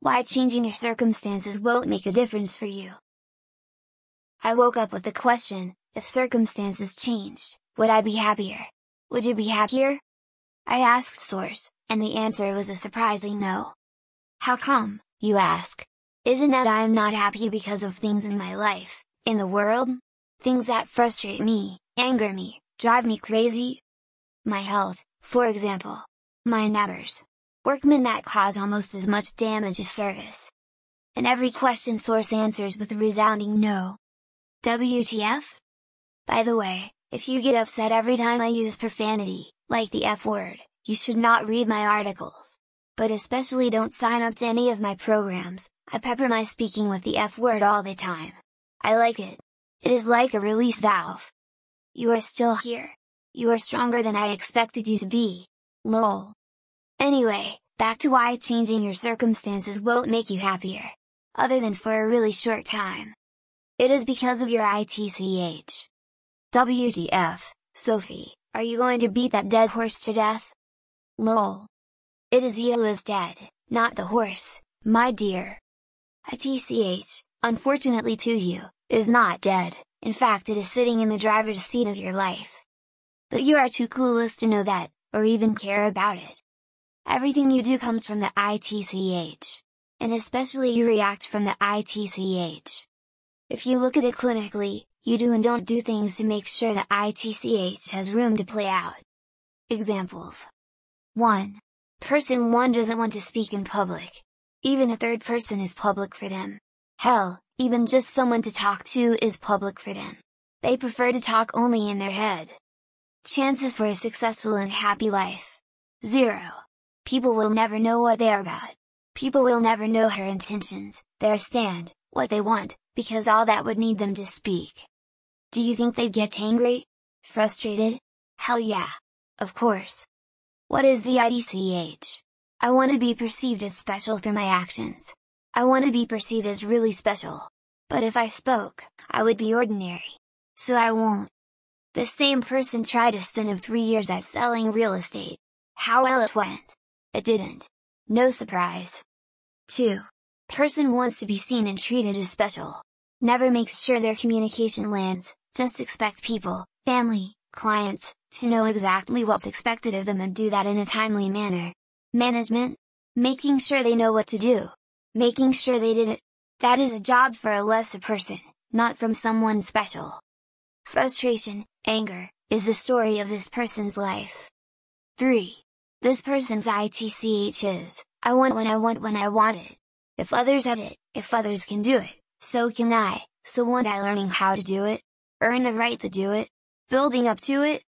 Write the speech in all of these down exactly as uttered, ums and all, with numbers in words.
Why changing your circumstances won't make a difference for you. I woke up with the question, if circumstances changed, would I be happier? Would you be happier? I asked Source, and the answer was a surprising no. How come, you ask? Isn't that I am not happy because of things in my life, in the world? Things that frustrate me, anger me, drive me crazy? My health, for example. My neighbors. Workmen that cause almost as much damage as service. And every question Source answers with a resounding no. W T F? By the way, if you get upset every time I use profanity, like the F word, you should not read my articles. But especially don't sign up to any of my programs. I pepper my speaking with the F word all the time. I like it. It is like a release valve. You are still here. You are stronger than I expected you to be. Lol. Anyway, back to why changing your circumstances won't make you happier. Other than for a really short time. It is because of your I T C H. W T F, Sophie, are you going to beat that dead horse to death? Lol. It is you who is dead, not the horse, my dear. I T C H, unfortunately to you, is not dead, in fact it is sitting in the driver's seat of your life. But you are too clueless to know that, or even care about it. Everything you do comes from the I T C H. And especially you react from the I T C H. If you look at it clinically, you do and don't do things to make sure the I T C H has room to play out. Examples. one. Person one doesn't want to speak in public. Even a third person is public for them. Hell, even just someone to talk to is public for them. They prefer to talk only in their head. Chances for a successful and happy life. zero. People will never know what they are about. People will never know her intentions, their stand, what they want, because all that would need them to speak. Do you think they'd get angry? Frustrated? Hell yeah! Of course! What is the I T C H? I want to be perceived as special through my actions. I want to be perceived as really special. But if I spoke, I would be ordinary. So I won't. The same person tried a stint of three years at selling real estate. How well it went? It didn't. No surprise. two. Person wants to be seen and treated as special. Never makes sure their communication lands, just expect people, family, clients, to know exactly what's expected of them and do that in a timely manner. Management? Making sure they know what to do. Making sure they did it. That is a job for a lesser person, not from someone special. Frustration, anger, is the story of this person's life. three. This person's I T C H is, I want when I want when I want it. If others have it, if others can do it, so can I, so won't I learning how to do it? Earn the right to do it? Building up to it?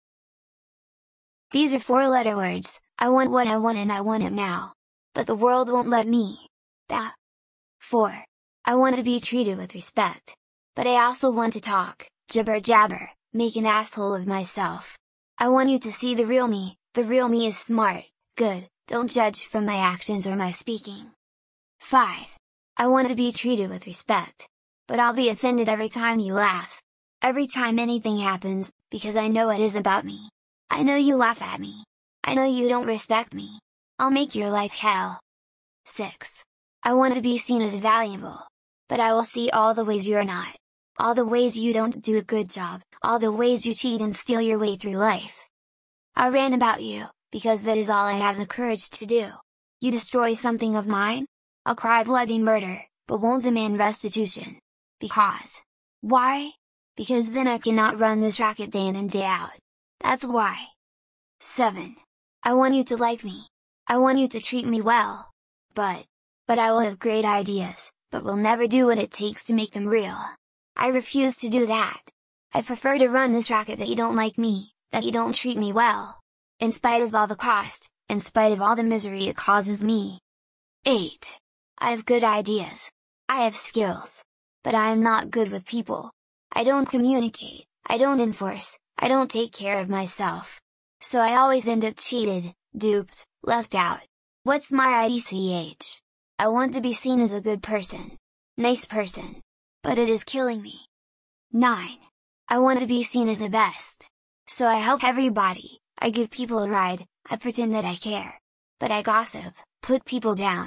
These are four-letter words, I want what I want and I want it now. But the world won't let me. That. four. I want to be treated with respect. But I also want to talk, jibber jabber, make an asshole of myself. I want you to see the real me, the real me is smart, good, don't judge from my actions or my speaking. five. I want to be treated with respect. But I'll be offended every time you laugh. Every time anything happens, because I know it is about me. I know you laugh at me. I know you don't respect me. I'll make your life hell. six. I want to be seen as valuable. But I will see all the ways you're not. All the ways you don't do a good job, all the ways you cheat and steal your way through life. I ran about you, because that is all I have the courage to do. You destroy something of mine? I'll cry bloody murder, but won't demand restitution. Because. Why? Because then I cannot run this racket day in and day out. That's why. seven. I want you to like me. I want you to treat me well. But. But I will have great ideas, but will never do what it takes to make them real. I refuse to do that. I prefer to run this racket that you don't like me, that you don't treat me well. In spite of all the cost, in spite of all the misery it causes me. eight. I have good ideas. I have skills. But I am not good with people. I don't communicate, I don't enforce, I don't take care of myself. So I always end up cheated, duped, left out. What's my I T C H? I want to be seen as a good person. Nice person. But it is killing me. nine. I want to be seen as the best. So I help everybody, I give people a ride, I pretend that I care. But I gossip, put people down.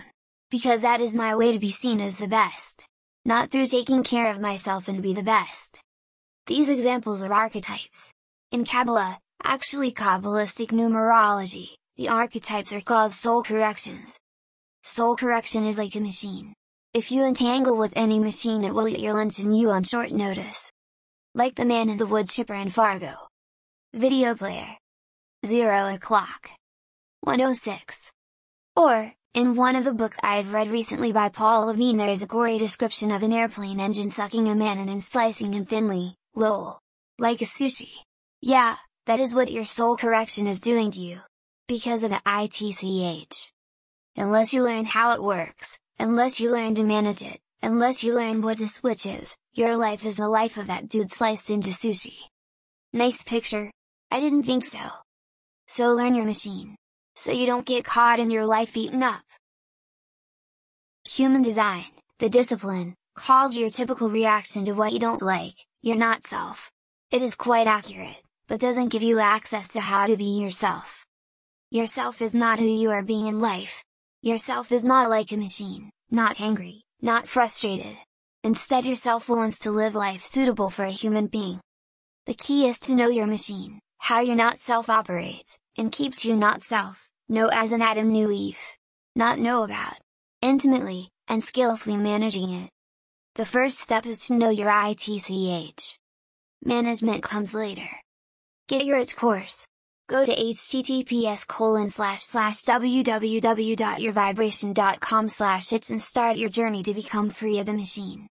Because that is my way to be seen as the best. Not through taking care of myself and be the best. These examples are archetypes. In Kabbalah, actually Kabbalistic numerology, the archetypes are called soul corrections. Soul correction is like a machine. If you entangle with any machine, it will eat your lunch and you on short notice. Like the man in the wood chipper in Fargo. Video player. Zero o'clock. one oh six. Or, in one of the books I've read recently by Paul Levine, there is a gory description of an airplane engine sucking a man in and slicing him thinly, lol. Like a sushi. Yeah, that is what your soul correction is doing to you. Because of the I T C H. Unless you learn how it works, unless you learn to manage it, unless you learn what the switch is, your life is the life of that dude sliced into sushi. Nice picture? I didn't think so. So learn your machine. So you don't get caught in your life eaten up. Human design, the discipline, calls your typical reaction to what you don't like, your not self. It is quite accurate, but doesn't give you access to how to be yourself. Yourself is not who you are being in life. Yourself is not like a machine, not angry, not frustrated. Instead, yourself wants to live life suitable for a human being. The key is to know your machine, how your not self operates, and keeps you not self, know as in Adam knew Eve. Not know about. Intimately, and skillfully managing it. The first step is to know your I T C H. Management comes later. Get your I T course. Go to https colon slash slash www dot your vibration dot com slash itch and start your journey to become free of the machine.